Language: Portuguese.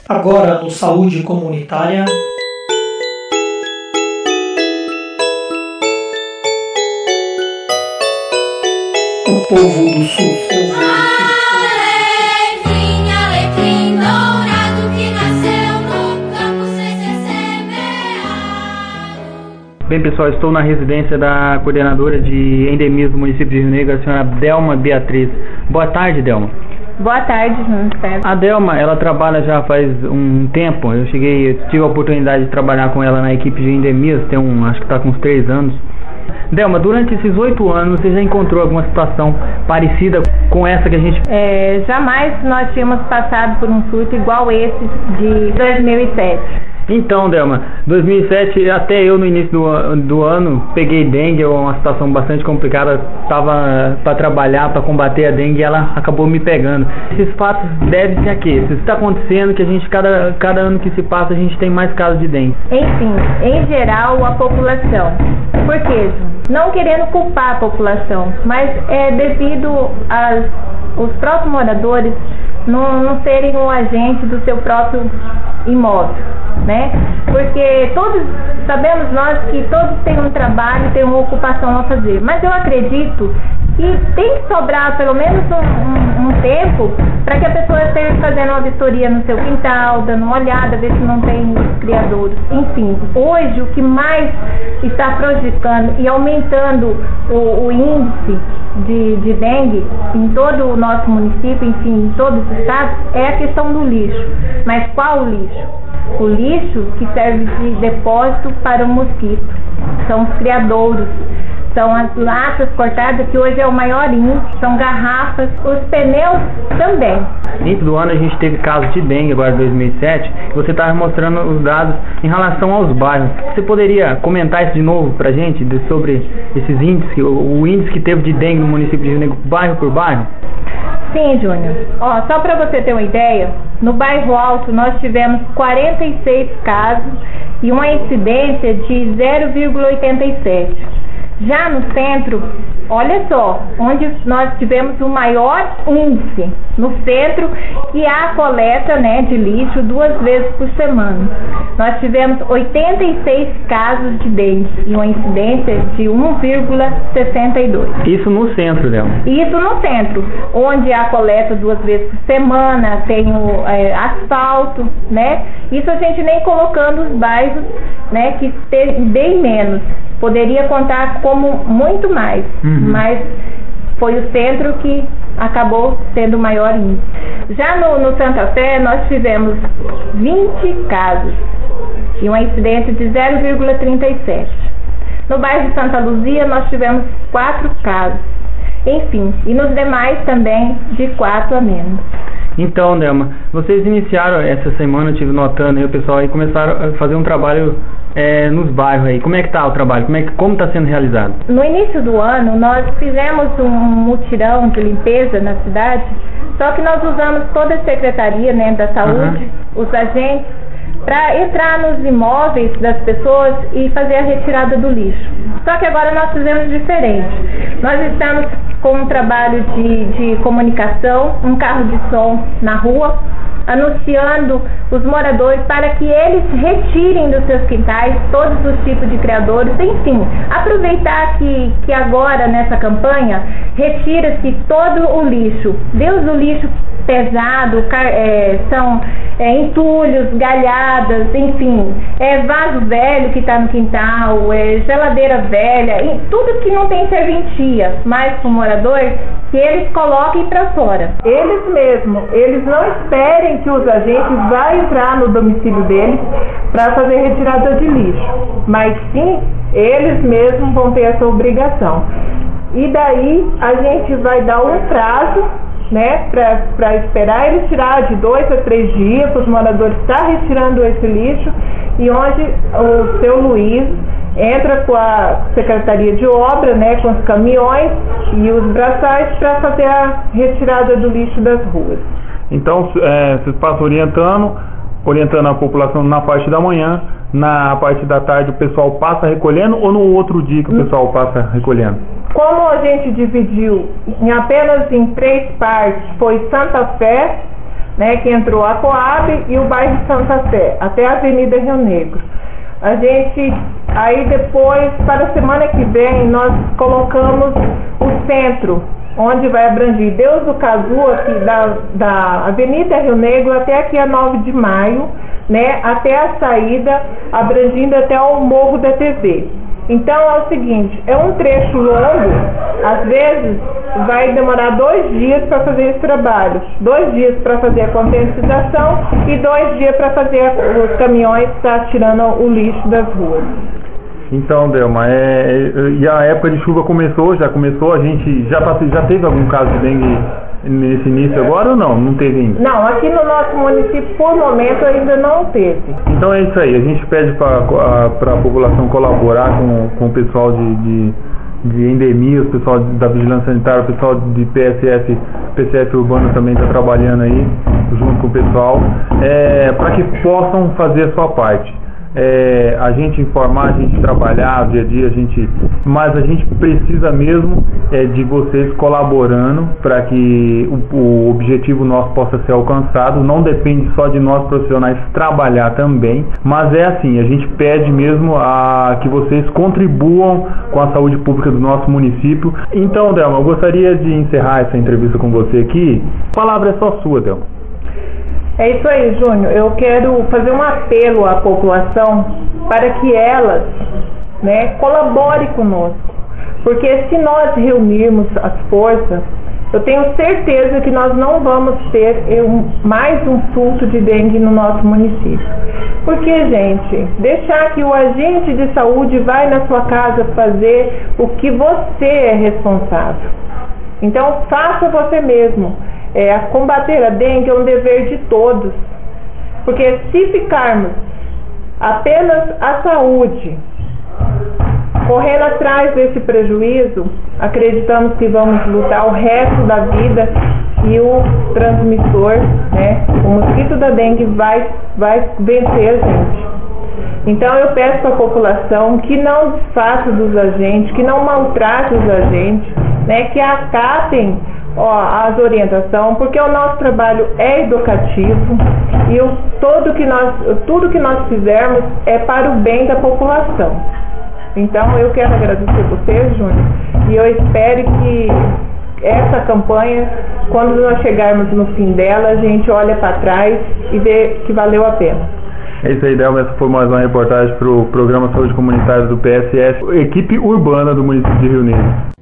Agora no Saúde Comunitária. O povo do Sul. Alecrim dourado que nasceu no campo sem ser semeado. Bem, pessoal, estou na residência da coordenadora de endemismo do município de Rio Negro, a senhora Delma Beatriz. Boa tarde, Delma. Boa tarde, João. A Delma, ela trabalha já faz um tempo. Eu tive a oportunidade de trabalhar com ela na equipe de endemismo, acho que está com uns 3 anos. Delma, durante esses 8 anos, você já encontrou alguma situação parecida com essa que a gente... Jamais nós tínhamos passado por um surto igual esse de 2007. Então, Delma, 2007, até eu no início do ano peguei dengue, é uma situação bastante complicada, estava para trabalhar, para combater a dengue, e ela acabou me pegando. Esses fatos devem-se a quê? Isso está acontecendo que a gente, cada ano que se passa, a gente tem mais casos de dengue. Enfim, em geral, a população. Por quê? Não querendo culpar a população, mas é devido aos próprios moradores não serem um agente do seu próprio imóvel, né? Porque todos sabemos nós que todos têm um trabalho, têm uma ocupação a fazer, mas eu acredito que tem que sobrar pelo menos um tempo para que a pessoa esteja fazendo uma vistoria no seu quintal, dando uma olhada, ver se não tem criadouros. Enfim, hoje o que mais está prejudicando e aumentando o índice de dengue em todo o nosso município, enfim, em todos os estados, é a questão do lixo. Mas qual o lixo? O lixo que serve de depósito para o mosquito. São os criadouros. São as latas cortadas, que hoje é o maior índice, são garrafas, os pneus também. No início do ano a gente teve casos de dengue, agora em 2007, e você estava mostrando os dados em relação aos bairros. Você poderia comentar isso de novo para a gente, sobre esses índices, o índice que teve de dengue no município de Rio Negro, bairro por bairro? Sim, Júnior. Só para você ter uma ideia, no bairro Alto nós tivemos 46 casos e uma incidência de 0,87. Já no centro, olha só, onde nós tivemos o maior índice, no centro, que há a coleta, né, de lixo 2 vezes por semana. Nós tivemos 86 casos de dengue e uma incidência de 1,62. Isso no centro, Léo? Isso no centro, onde há coleta 2 vezes por semana, tem o asfalto, né? Isso a gente nem colocando os bairros, né, que tem bem menos. Poderia contar como muito mais, mas foi o centro que acabou tendo o maior índice. Já no Santa Fé, nós tivemos 20 casos e uma incidência de 0,37. No bairro de Santa Luzia, nós tivemos 4 casos. Enfim, e nos demais também de 4 a menos. Então, Delma, vocês iniciaram essa semana, eu estive notando aí, o pessoal aí começaram a fazer um trabalho nos bairros aí. Como é que está o trabalho? Como está sendo realizado? No início do ano, nós fizemos um mutirão de limpeza na cidade, só que nós usamos toda a Secretaria, né, da Saúde, os agentes, para entrar nos imóveis das pessoas e fazer a retirada do lixo. Só que agora nós fizemos diferente. Nós estamos com um trabalho de comunicação, um carro de som na rua, anunciando os moradores para que eles retirem dos seus quintais todos os tipos de criadouros. Enfim, aproveitar que agora nessa campanha retira-se todo o lixo, desde o lixo pesado, são entulhos, galhadas, enfim, vaso velho que está no quintal, geladeira velha, tudo que não tem serventia mais para o morador, que eles coloquem para fora. Eles não esperem que os agentes vão entrar no domicílio deles para fazer retirada de lixo, mas sim, eles mesmos vão ter essa obrigação. E daí a gente vai dar um prazo, né, para esperar eles tirar de 2 a 3 dias, para os moradores estar retirando esse lixo, e onde o seu Luiz entra com a Secretaria de Obra, né, com os caminhões e os braçais para fazer a retirada do lixo das ruas. Então, vocês passam orientando a população na parte da manhã, na parte da tarde o pessoal passa recolhendo, ou no outro dia que o pessoal passa recolhendo? Como a gente dividiu apenas em 3 partes, foi Santa Fé, né, que entrou a Coab e o bairro Santa Fé, até a Avenida Rio Negro. A gente, aí depois, para a semana que vem, nós colocamos o centro, onde vai abranger Deus do Cazu, aqui da Avenida Rio Negro até aqui a 9 de maio, né, até a saída, abrangindo até o Morro da TV. Então é o seguinte, é um trecho longo, às vezes vai demorar 2 dias para fazer esse trabalho, 2 dias para fazer a conscientização e 2 dias para fazer os caminhões estar tirando o lixo das ruas. Então, Delma, e a época de chuva já começou, a gente já teve algum caso de dengue nesse início agora ou não? Não teve ainda? Não, aqui no nosso município, por momento, ainda não teve. Então é isso aí, a gente pede para a população colaborar com o pessoal de endemia, o pessoal da vigilância sanitária, o pessoal de PCF urbano também está trabalhando aí, junto com o pessoal, para que possam fazer a sua parte. A gente informar, a gente trabalhar dia a dia, mas a gente precisa mesmo de vocês colaborando para que o objetivo nosso possa ser alcançado. Não depende só de nós profissionais trabalhar também, mas é assim, a gente pede mesmo que vocês contribuam com a saúde pública do nosso município. Então, Delma, eu gostaria de encerrar essa entrevista com você aqui. A palavra é só sua, Delma. É isso aí, Júnior. Eu quero fazer um apelo à população para que elas, né, colaborem conosco. Porque se nós reunirmos as forças, eu tenho certeza que nós não vamos ter mais um surto de dengue no nosso município. Porque, gente, deixar que o agente de saúde vai na sua casa fazer o que você é responsável. Então, faça você mesmo. Combater a dengue é um dever de todos, porque se ficarmos apenas a saúde correndo atrás desse prejuízo, acreditamos que vamos lutar o resto da vida e o transmissor, né, o mosquito da dengue vai vencer a gente. Então eu peço para a população que não desfaça dos agentes, que não maltrate os agentes, né, que acatem as orientações, porque o nosso trabalho é educativo e tudo que nós fizermos é para o bem da população. Então eu quero agradecer você, Júnior, e eu espero que essa campanha, quando nós chegarmos no fim dela, a gente olha para trás e vê que valeu a pena. É isso aí, Delma. Essa foi mais uma reportagem para o Programa Saúde Comunitária do PSS, equipe urbana do município de Rio Negro.